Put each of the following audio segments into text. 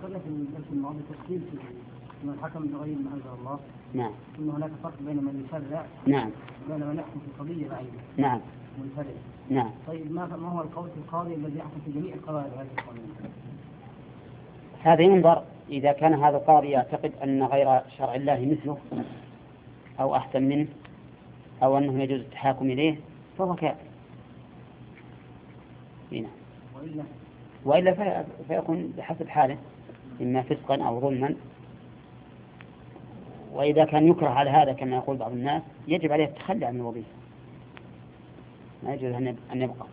ذكرنا في الدرس الماضي تفصيل في أن الحكم بغير ما أنزل الله. نعم. ثم هناك فرق بين من يشرع. نعم. بين من يحكم في قضية بعينة. نعم. منفرد. نعم. طيب ما هو القول في القاضي الذي يحكم في جميع القضايا بهذه القانون؟ هذا ينظر إذا كان هذا القاضي يعتقد أن غير شرع الله مثله أو أحسن منه أو أنه يجوز التحاكم إليه فهو كافر. وإلا فيكون بحسب حاله إما فسقا أو ظلما. وإذا كان يكره على هذا كما يقول بعض الناس يجب عليه التخلي عن الوظيفة، ما يجوز أن يبقى.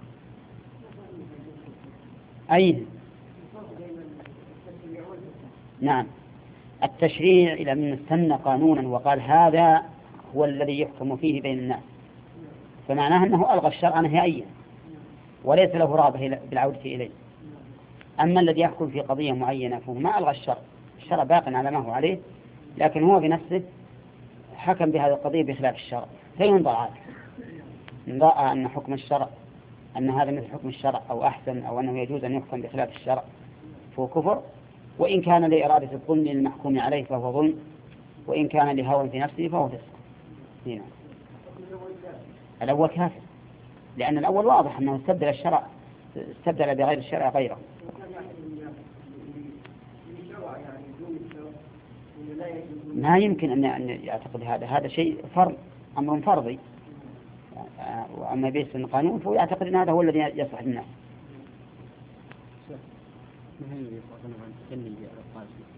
أي نعم، التشريع إلى من استنى قانونا وقال هذا هو الذي يحكم فيه بين الناس، فمعناه أنه ألغى الشرع نهائيا وليس له رغبة بالعودة إليه. أما الذي يحكم في قضية معينة فهو ما ألغى الشرع باق على ما هو عليه، لكن هو بنفسه حكم بهذه القضية بخلاف الشرع، فينظر عاد إن رأى أن حكم الشرع أن هذا مثل حكم الشرع أو أحسن أو أنه يجوز أن يحكم بخلاف الشرع فهو كفر، وإن كان لإرادة الظلم للمحكوم عليه فهو ظلم، وإن كان لهوى في نفسه فهو فسق. هنا الأول كافر، لأن الأول واضح أنه استبدل بغير الشرع غيره. ما يمكن أن يعتقد هذا شيء فرض، أمر فرضي، وأما بيس القانون فهو يعتقد أن هذا هو الذي يصلح الناس.